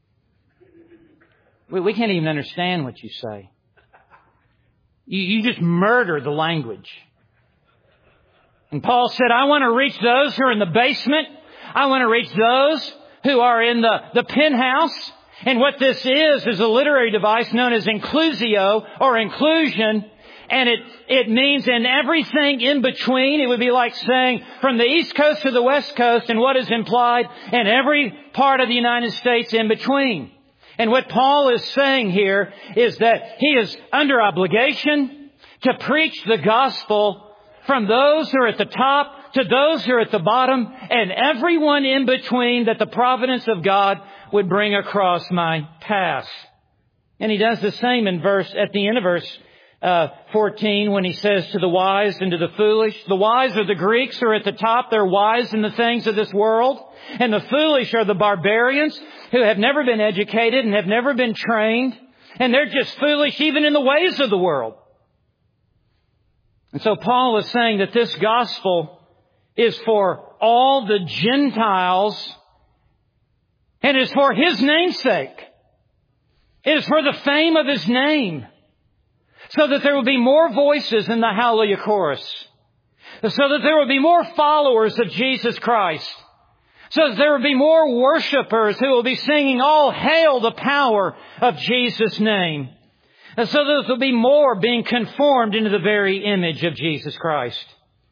We can't even understand what you say. You just murder the language. And Paul said, I want to reach those who are in the basement. I want to reach those who are in the penthouse. And what this is a literary device known as inclusio or inclusion. And it means in everything in between. It would be like saying from the East Coast to the West Coast and what is implied in every part of the United States in between. And what Paul is saying here is that he is under obligation to preach the gospel from those who are at the top to those who are at the bottom and everyone in between that the providence of God would bring across my path. And he does the same at the end of verse 14 when he says to the wise and to the foolish. The wise are the Greeks who are at the top. They're wise in the things of this world. And the foolish are the barbarians who have never been educated and have never been trained. And they're just foolish even in the ways of the world. And so Paul is saying that this gospel is for all the Gentiles and is for His name's sake. It is for the fame of His name. So that there will be more voices in the Hallelujah chorus. So that there will be more followers of Jesus Christ. So that there will be more worshipers who will be singing, all hail the power of Jesus' name. And so there will be more being conformed into the very image of Jesus Christ.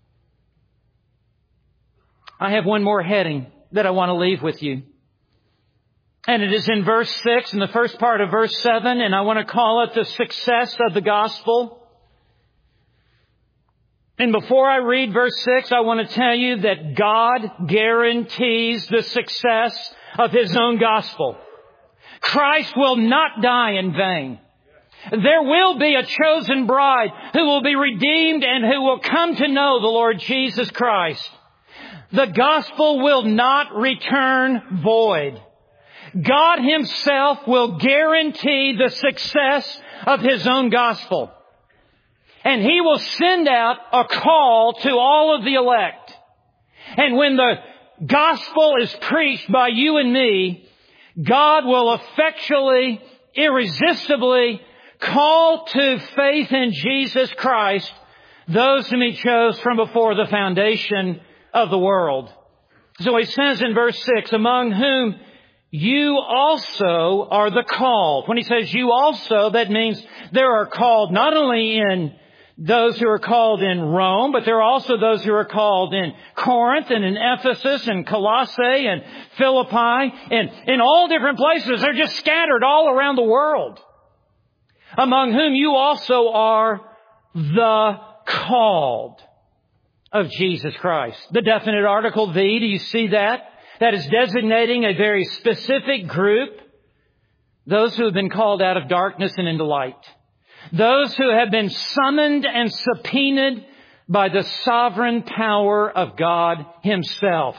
I have one more heading that I want to leave with you. And it is in verse 6 in the first part of verse 7. And I want to call it the success of the gospel. And before I read verse 6, I want to tell you that God guarantees the success of His own gospel. Christ will not die in vain. There will be a chosen bride who will be redeemed and who will come to know the Lord Jesus Christ. The gospel will not return void. God Himself will guarantee the success of His own gospel. And He will send out a call to all of the elect. And when the gospel is preached by you and me, God will effectually, irresistibly call to faith in Jesus Christ those whom He chose from before the foundation of the world. So He says in verse 6, among whom you also are the called. When He says you also, that means there are called not only in those who are called in Rome, but there are also those who are called in Corinth and in Ephesus and Colossae and Philippi and in all different places. They're just scattered all around the world. Among whom you also are the called of Jesus Christ. The definite article the, do you see that? That is designating a very specific group. Those who have been called out of darkness and into light. Those who have been summoned and subpoenaed by the sovereign power of God Himself.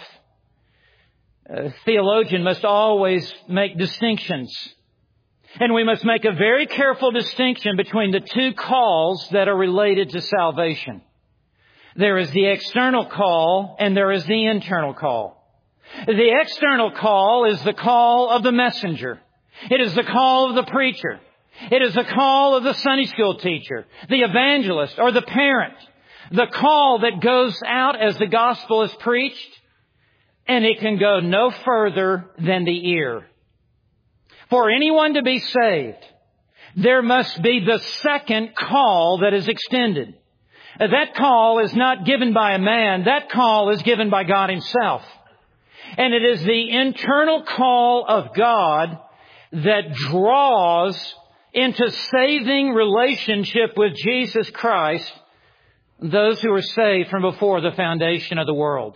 A theologian must always make distinctions. And we must make a very careful distinction between the two calls that are related to salvation. There is the external call and there is the internal call. The external call is the call of the messenger. It is the call of the preacher. It is the call of the Sunday school teacher, the evangelist, or the parent. The call that goes out as the gospel is preached, and it can go no further than the ear. For anyone to be saved, there must be the second call that is extended. That call is not given by a man. That call is given by God Himself. And it is the internal call of God that draws into saving relationship with Jesus Christ those who are saved from before the foundation of the world.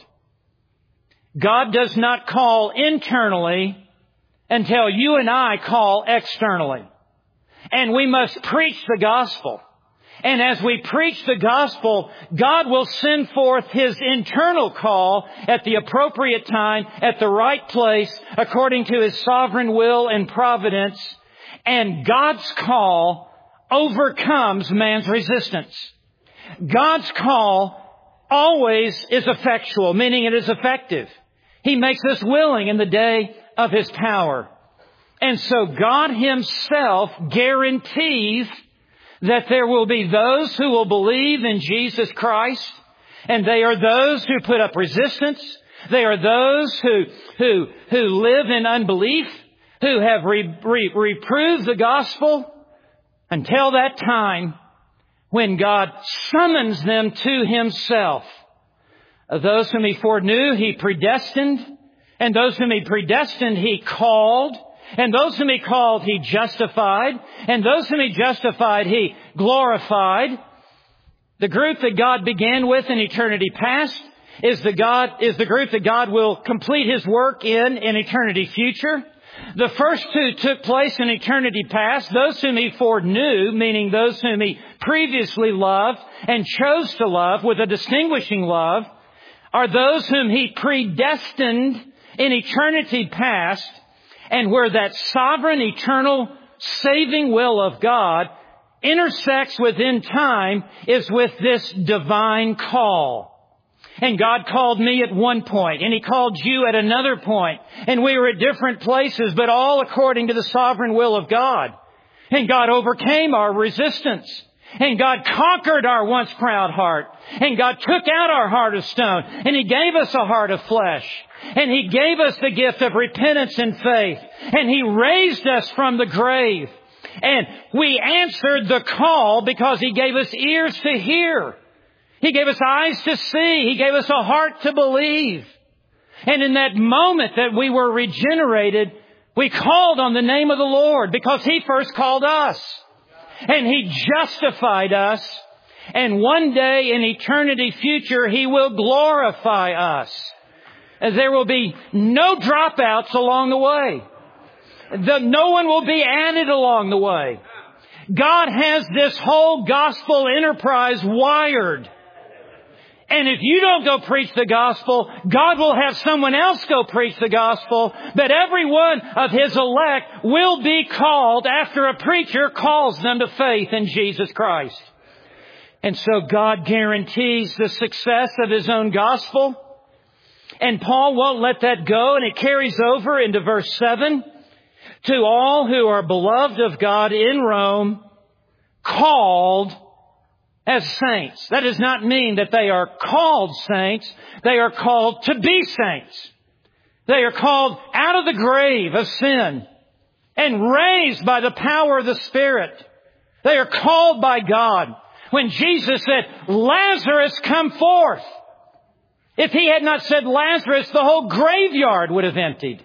God does not call internally until you and I call externally. And we must preach the gospel. And as we preach the gospel, God will send forth His internal call at the appropriate time, at the right place, according to His sovereign will and providence. And God's call overcomes man's resistance. God's call always is effectual, meaning it is effective. He makes us willing in the day of His power. And so God Himself guarantees that there will be those who will believe in Jesus Christ, and they are those who put up resistance. They are those who live in unbelief, who have reproved the gospel until that time when God summons them to Himself. Those whom He foreknew, He predestined, and those whom He predestined, He called. And those whom He called, He justified. And those whom He justified, He glorified. The group that God began with in eternity past is the group that God will complete His work in eternity future. The first two took place in eternity past. Those whom He foreknew, meaning those whom He previously loved and chose to love with a distinguishing love, are those whom He predestined in eternity past. And where that sovereign, eternal, saving will of God intersects within time is with this divine call. And God called me at one point, and He called you at another point. And we were at different places, but all according to the sovereign will of God. And God overcame our resistance. And God conquered our once proud heart. And God took out our heart of stone. And He gave us a heart of flesh. And He gave us the gift of repentance and faith. And He raised us from the grave. And we answered the call because He gave us ears to hear. He gave us eyes to see. He gave us a heart to believe. And in that moment that we were regenerated, we called on the name of the Lord because He first called us. And He justified us. And one day in eternity future, He will glorify us. As there will be no dropouts along the way. No one will be added along the way. God has this whole gospel enterprise wired. And if you don't go preach the gospel, God will have someone else go preach the gospel. But every one of His elect will be called after a preacher calls them to faith in Jesus Christ. And so God guarantees the success of His own gospel. And Paul won't let that go. And it carries over into verse 7. To all who are beloved of God in Rome, called as saints. That does not mean that they are called saints. They are called to be saints. They are called out of the grave of sin and raised by the power of the Spirit. They are called by God. When Jesus said, Lazarus, come forth. If He had not said Lazarus, the whole graveyard would have emptied.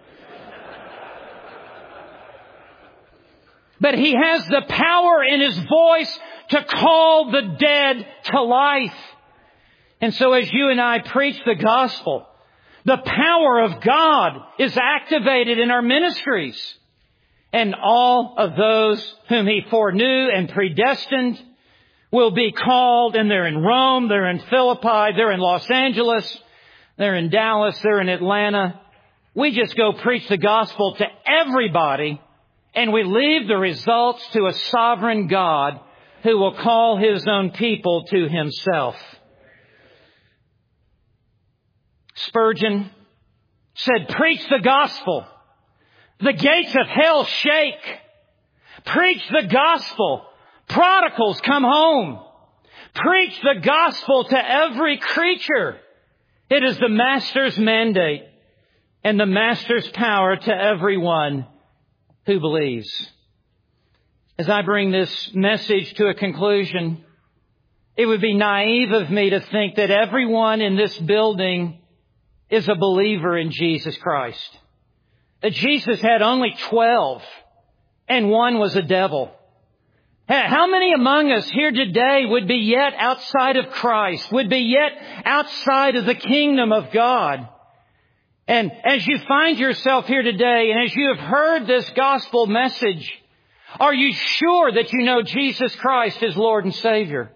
But He has the power in His voice to call the dead to life. And so as you and I preach the gospel, the power of God is activated in our ministries. And all of those whom He foreknew and predestined will be called. And they're in Rome, they're in Philippi, they're in Los Angeles, they're in Dallas, they're in Atlanta. We just go preach the gospel to everybody. And we leave the results to a sovereign God who will call His own people to Himself. Spurgeon said, preach the gospel. The gates of hell shake. Preach the gospel. Prodigals come home. Preach the gospel to every creature. It is the Master's mandate and the Master's power to everyone who believes. As I bring this message to a conclusion, it would be naive of me to think that everyone in this building is a believer in Jesus Christ. That Jesus had only 12 and one was a devil. How many among us here today would be yet outside of Christ, would be yet outside of the kingdom of God? And as you find yourself here today, and as you have heard this gospel message, are you sure that you know Jesus Christ as Lord and Savior?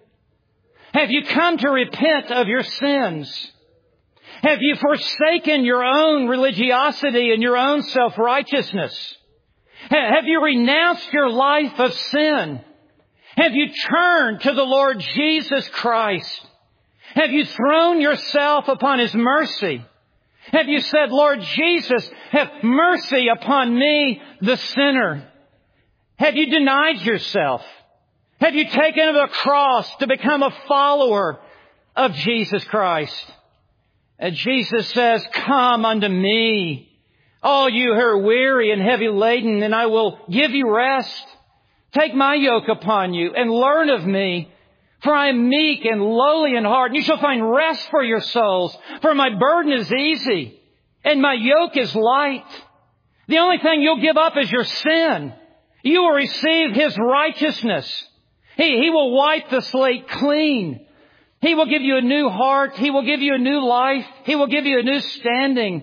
Have you come to repent of your sins? Have you forsaken your own religiosity and your own self-righteousness? Have you renounced your life of sin? Have you turned to the Lord Jesus Christ? Have you thrown yourself upon His mercy? Have you said, Lord Jesus, have mercy upon me, the sinner? Have you denied yourself? Have you taken up the cross to become a follower of Jesus Christ? And Jesus says, come unto me, all you who are weary and heavy laden, and I will give you rest. Take my yoke upon you and learn of me. For I am meek and lowly in heart, and you shall find rest for your souls. For my burden is easy, and my yoke is light. The only thing you'll give up is your sin. You will receive His righteousness. He will wipe the slate clean. He will give you a new heart. He will give you a new life. He will give you a new standing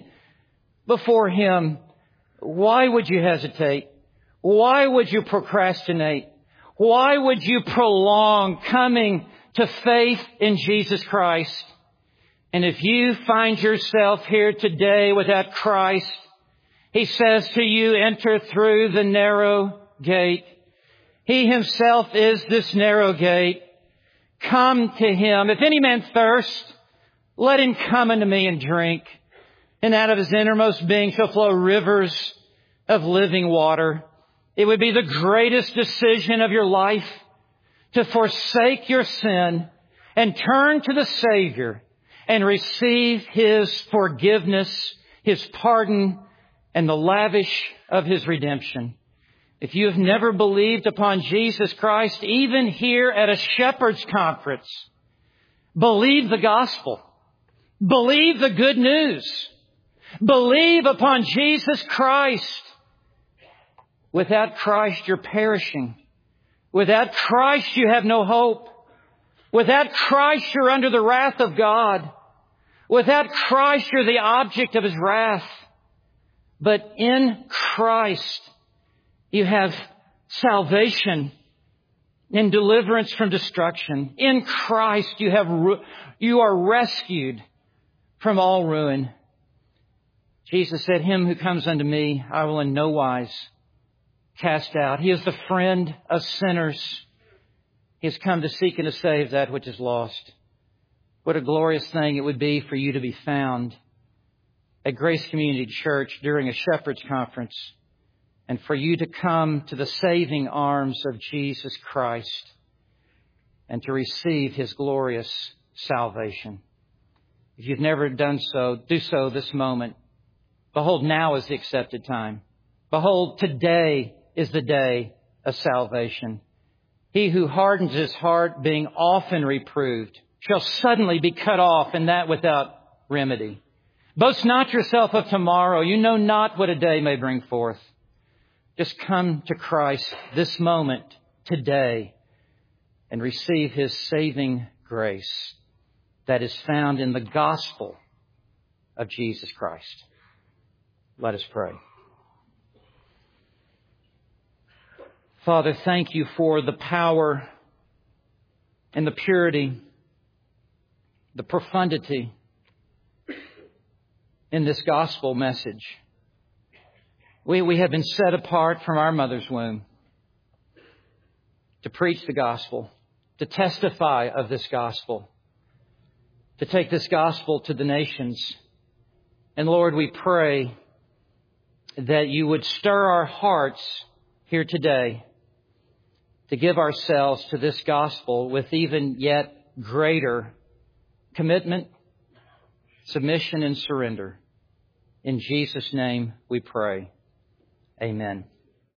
before Him. Why would you hesitate? Why would you procrastinate? Why would you prolong coming to faith in Jesus Christ? And if you find yourself here today without Christ, He says to you, enter through the narrow gate. He Himself is this narrow gate. Come to Him. If any man thirst, let him come unto me and drink. And out of his innermost being shall flow rivers of living water. It would be the greatest decision of your life to forsake your sin and turn to the Savior and receive His forgiveness, His pardon, and the lavish of His redemption. If you have never believed upon Jesus Christ, even here at a shepherd's conference, believe the gospel. Believe the good news. Believe upon Jesus Christ. Without Christ, you're perishing. Without Christ, you have no hope. Without Christ, you're under the wrath of God. Without Christ, you're the object of His wrath. But in Christ, you have salvation and deliverance from destruction. In Christ, you are rescued from all ruin. Jesus said, "Him who comes unto me, I will in no wise cast out." He is the friend of sinners. He has come to seek and to save that which is lost. What a glorious thing it would be for you to be found at Grace Community Church during a shepherd's conference, and for you to come to the saving arms of Jesus Christ and to receive His glorious salvation. If you've never done so, do so this moment. Behold, now is the accepted time. Behold, today is the day of salvation. He who hardens his heart, being often reproved, shall suddenly be cut off, and that without remedy. Boast not yourself of tomorrow. You know not what a day may bring forth. Just come to Christ this moment, today, and receive His saving grace that is found in the gospel of Jesus Christ. Let us pray. Father, thank You for the power and the purity, the profundity in this gospel message. We have been set apart from our mother's womb to preach the gospel, to testify of this gospel, to take this gospel to the nations. And Lord, we pray that You would stir our hearts here today to give ourselves to this gospel with even yet greater commitment, submission, and surrender. In Jesus' name we pray. Amen.